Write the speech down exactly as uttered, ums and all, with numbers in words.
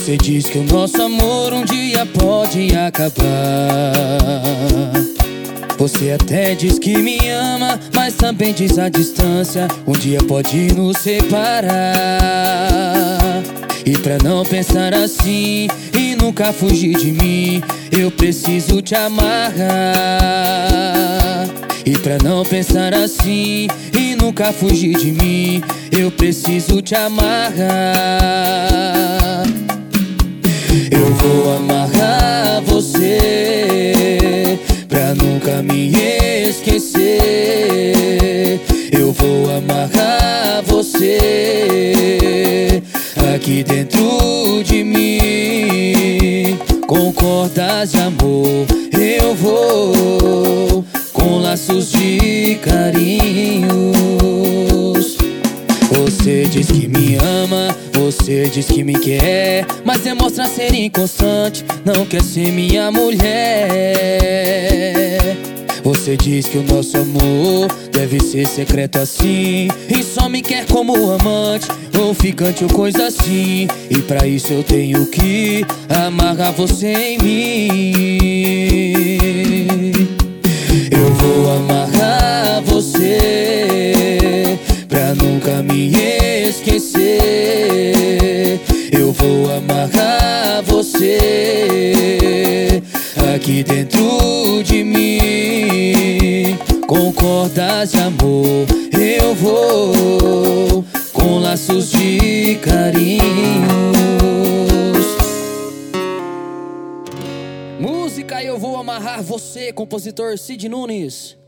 Você diz que o nosso amor um dia pode acabar. Você até diz que me ama, mas também diz a distância um dia pode nos separar. E pra não pensar assim e nunca fugir de mim, eu preciso te amarrar. E pra não pensar assim e nunca fugir de mim, eu preciso te amarrar. Eu vou amarrar você pra nunca me esquecer. Eu vou amarrar você aqui dentro de mim, com cordas de amor. Eu vou com laços de carinhos. Você diz que me ama, você diz que me quer, mas demonstra ser inconstante, não quer ser minha mulher. Você diz que o nosso amor deve ser secreto assim, e só me quer como amante, ou ficante ou coisa assim. E pra isso eu tenho que amarrar você em mim. Eu vou amarrar você pra nunca me esquecer. Eu vou amarrar você aqui dentro de mim, com cordas de amor. Eu vou com laços de carinhos. Música Eu Vou Amarrar Você, compositor Cid Nunes.